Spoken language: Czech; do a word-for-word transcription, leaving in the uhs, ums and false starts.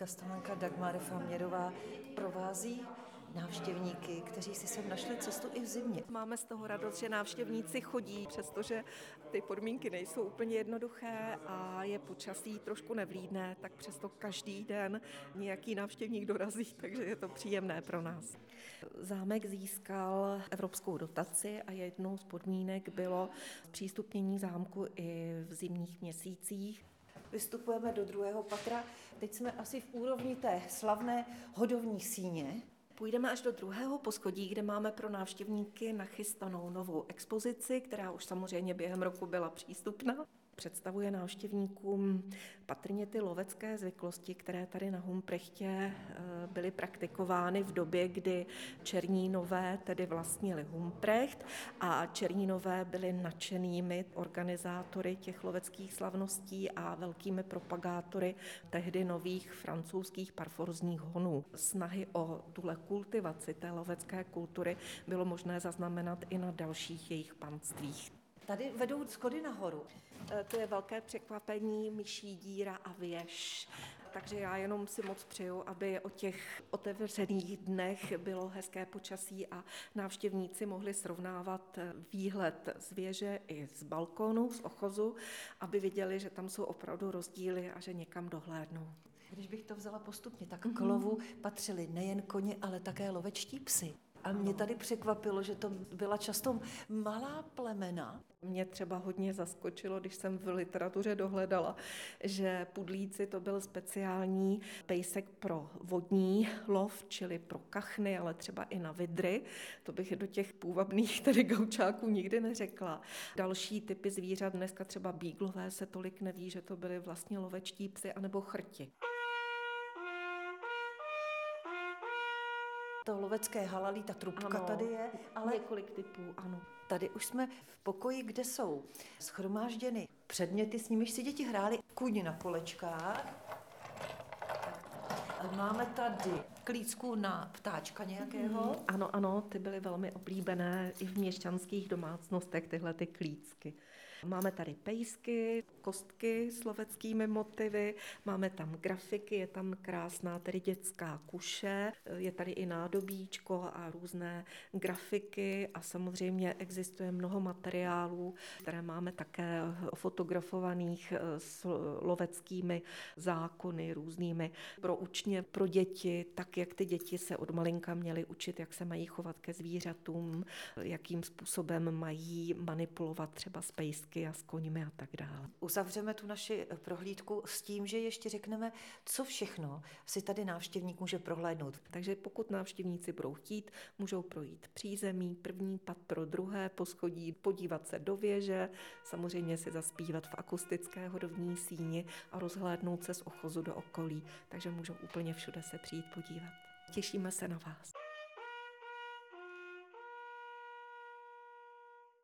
Kastánka Dagmar Faměrová provází návštěvníky, kteří si sem našli cestu i v zimě. Máme z toho radost, že návštěvníci chodí, přestože ty podmínky nejsou úplně jednoduché a je počasí trošku nevlídné, tak přesto každý den nějaký návštěvník dorazí, takže je to příjemné pro nás. Zámek získal evropskou dotaci a jednou z podmínek bylo zpřístupnění zámku i v zimních měsících. Vystupujeme do druhého patra, teď jsme asi v úrovni té slavné hodovní síně. Půjdeme až do druhého poschodí, kde máme pro návštěvníky nachystanou novou expozici, která už samozřejmě během roku byla přístupná. Představuje návštěvníkům patrně ty lovecké zvyklosti, které tady na Humprechtě byly praktikovány v době, kdy Černínové tedy vlastnili Humprecht a Černínové byli nadšenými organizátory těch loveckých slavností a velkými propagátory tehdy nových francouzských parforzních honů. Snahy o tuhle kultivaci té lovecké kultury bylo možné zaznamenat i na dalších jejich panstvích. Tady vedou schody nahoru. To je velké překvapení, myší díra a věž. Takže já jenom si moc přeju, aby o těch otevřených dnech bylo hezké počasí a návštěvníci mohli srovnávat výhled z věže i z balkónu, z ochozu, aby viděli, že tam jsou opravdu rozdíly a že někam dohlédnou. Když bych to vzala postupně, tak k lovu patřili nejen koně, ale také lovečtí psy. A mě tady překvapilo, že to byla často malá plemena. Mě třeba hodně zaskočilo, když jsem v literatuře dohledala, že pudlíci to byl speciální pejsek pro vodní lov, čili pro kachny, ale třeba i na vidry. To bych do těch půvabných tedy gaučáků nikdy neřekla. Další typy zvířat, dneska třeba bíglové, se tolik neví, že to byly vlastně lovečtí psy anebo chrti. To lovecké halalí, ta trubka ano, tady je, ale několik typů, ano. Tady už jsme v pokoji, kde jsou shromážděny předměty, s nimiž si děti hrály. Kůň na kolečkách. Máme tady klícku na ptáčka nějakého. Mm, ano, ano, ty byly velmi oblíbené i v měšťanských domácnostech, tyhle ty klícky. Máme tady pejsky, kostky s loveckými motivy, máme tam grafiky, je tam krásná tedy dětská kuše, je tady i nádobíčko a různé grafiky a samozřejmě existuje mnoho materiálů, které máme také fotografovaných s loveckými zákony různými pro učně, pro děti, tak jak ty děti se od malinka měly učit, jak se mají chovat ke zvířatům, jakým způsobem mají manipulovat třeba s pejsky a s koňmi a tak dále. Uzavřeme tu naši prohlídku s tím, že ještě řekneme, co všechno si tady návštěvník může prohlédnout. Takže pokud návštěvníci budou chtít, můžou projít přízemí, první patro, druhé poschodí, podívat se do věže, samozřejmě si zaspívat v akustické hodovní síni a rozhlédnout se z ochozu do okolí, takže můžou úplně všude se přijít podívat. Těšíme se na vás.